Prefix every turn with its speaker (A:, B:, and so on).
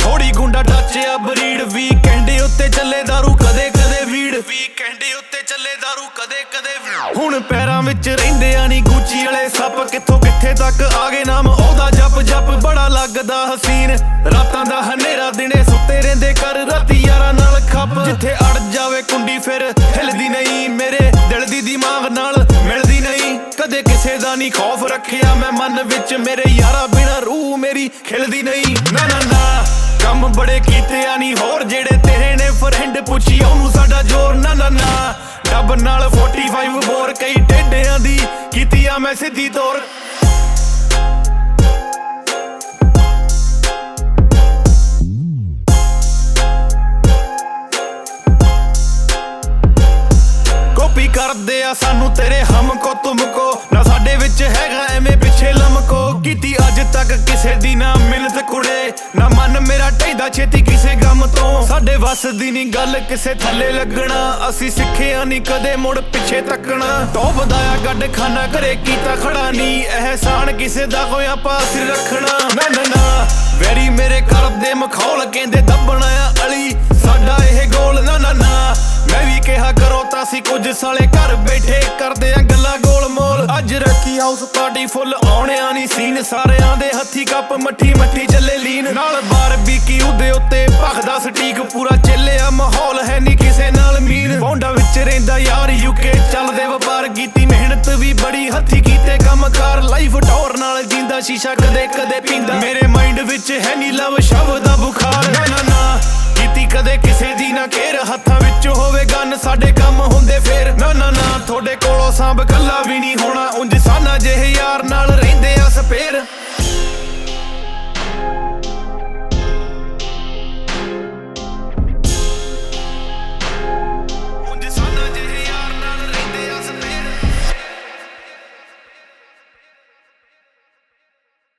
A: ਥੋੜੀ ਗੁੰਡਾ ਟੱਚਿਆ ਬਰੀਡ ਵੀ ਕਹਿੰਦੇ ਉੱਤੇ ਚੱਲੇ ਦਾਰੂ ਕਦੇ ਕਦੇ ਵੀੜ ਵੀ ਕਹਿੰਦੇ ਉੱਤੇ ਚੱਲੇ ਦਾਰੂ ਕਦੇ ਕਦੇ ਹੁਣ ਪੈਰਾਂ ਵਿੱਚ ਰਹਿੰਦੇ ਆ ਨੀ ਗੁੱਚੀ ਵਾਲੇ ਸੱਪ ਕਿੱਥੋਂ ਕਿੱਥੇ ਤੱਕ ਆ ਗਏ ਨਾਮ ਉਹਦਾ ਜਪ ਜਪ ਬੜਾ ਲੱਗਦਾ ਹਸੀਨ ਰਾਤਾਂ ਦਾ ਹਨੇਰਾ ਦਿਨੇ ਸੁੱਤੇ ਰਹਿੰਦੇ ਕਰ ਰਾਤੀ ਯਾਰਾਂ ਨਾਲ ਖੱਪ ਜਿੱਥੇ ਅੜ ਜਾਵੇ ਕੁੰਡੀ ਫਿਰ ਹਿਲਦੀ ਨਹੀਂ ਮੇਰੇ ਦਿਲ ਦੀ ਦਿਮਾਗ ਨਾਲ ਮਿਲਦੀ ਨਹੀਂ ਕਦੇ ਕਿਸੇ ਦਾ ਨਹੀਂ ਖੌਫ ਰੱਖਿਆ ਮੈਂ ਮਨ ਵਿੱਚ ਮੇਰੇ ਯਾਰਾ ਬਿਨਾ ਰੂਹ ਮੇਰੀ ਖਿਲਦੀ ਨਹੀਂ ਨਾ ਨਾ ਨਾ ਕੰਮ ਬੜੇ ਕੀਤੇ ਆ ਨੀ ਹੋਰ ਜਿਹੜੇ ਤੇਰੇ ਨੇ ਫਰੈਂਡ ਪੁੱਛੀ ਉਹਨੂੰ ਸਾਡਾ ਜ਼ੋਰ ਨਾ ਨਾ ਨਾ ਡੱਬ ਨਾਲ 45 ਬੋਰ ਕਈ ਟੇਡਿਆਂ ਦੀ ਕੀਤੀ ਆ ਮੈਂ ਸਿੱਧੀ ਤੋਰ ਕਾਪੀ ਕਰਦੇ ਆ ਸਾਨੂੰ ਤੇਰੇ ਹਮ ਕੋ ਤੁਮ ਕੋ ਨਾ ਸਾਡੇ ਵਿੱਚ ਹੈਗਾ ਐਵੇਂ ਪਿੱਛੇ ਲਮਕੋ ਕੀਤੀ ਅੱਜ ਤੱਕ ਕਿਸੇ ਦੀ ਨਾ ਮਿਹਨਤ ਕੁੜੇ ਨਾ ਮਨ ਮੇਰਾ ਢੈਦਾ ਛੇਤੀ ਕਿਸੇ ਗਮ ਤੋਂ ਸਾਡੇ ਵੱਸ ਦੀ ਨੀ ਗੱਲ ਕਿਸੇ ਥੱਲੇ ਲੱਗਣਾ ਅਸੀਂ ਸਿੱਖਿਆ ਨੀ ਕਦੇ ਮੁੜ ਪਿੱਛੇ ਤੱਕਣਾ ਟੋਪ ਦਾ ਆ ਗੱਡ ਖਾਨਾ ਘਰੇ ਕੀਤਾ ਖੜਾ ਨੀ ਅਹਿਸਾਨ ਕਿਸੇ ਦਾ ਕੋਈ ਆਪਾਂ ਸਿਰ ਰੱਖਣਾ ਨਾ ਨਾ ਨਾ ਵੈਰੀ ਮੇਰੇ ਘਰ ਦੇ ਮਖੌਲ ਕਹਿੰਦੇ ਦੱਬਣਾ ਆ ਅਲੀ ਸਾਡਾ ਇਹ ਗੋਲ ਨਾ ਨਾ ਨਾ ਮੈਂ ਵੀ ਕਿਹਾ ਕਰੋ ਤਾਂ ਅਸੀਂ ਕੁਝ ਸਾਲੇ ਘਰ ਬੈਠੇ ਕਰਦੇ ਆ ਗੱਲਾਂ ਗੋਲ ਮੋਲ ਅੱਜ ਰੱਖੀ ਹਾਊਸ ਪਾਰਟੀ ਫੁੱਲ ਆਉਣਿਆ ਨੀ ਸੀਨ ਸਾਰਿਆਂ ਦੇ ਹੱਥੀ ਕੱਪ ਮੱਠੀ ਮੱਠੀ ਚੱਲੇ ਲੀਨ ਨਾਲ ਬਾਰਬੀਕੀ ਉਹਦੇ ਉੱਤੇ ਭਖਦਾ ਸਟੀਕ ਪੂਰਾ ਚੱਲਿਆ ਮਾਹੌਲ ਹੈ ਨੀ ਕਿਸੇ ਨਾਲ ਮੀਨ ਬੌਂਡਾ ਵਿੱਚ ਰਹਿੰਦਾ ਯਾਰ ਯੂਕੇ ਚੱਲਦੇ ਵਪਾਰ ਕੀਤੀ ਮਿਹਨਤ ਵੀ ਬੜੀ ਹੱਥੀ ਕੀਤੇ ਕੰਮਕਾਰ ਲਾਈਫ ਟੌਰ ਨਾਲ ਜੀਂਦਾ ਸ਼ੀਸ਼ਾ ਕਦੇ ਕਦੇ ਪੀਂਦਾ ਮੇਰੇ ਮਾਈਂਡ ਵਿੱਚ ਹੈ ਨੀ ਲਵ ਸ਼ਬਦ ਦਾ ਬੁਖਾਰ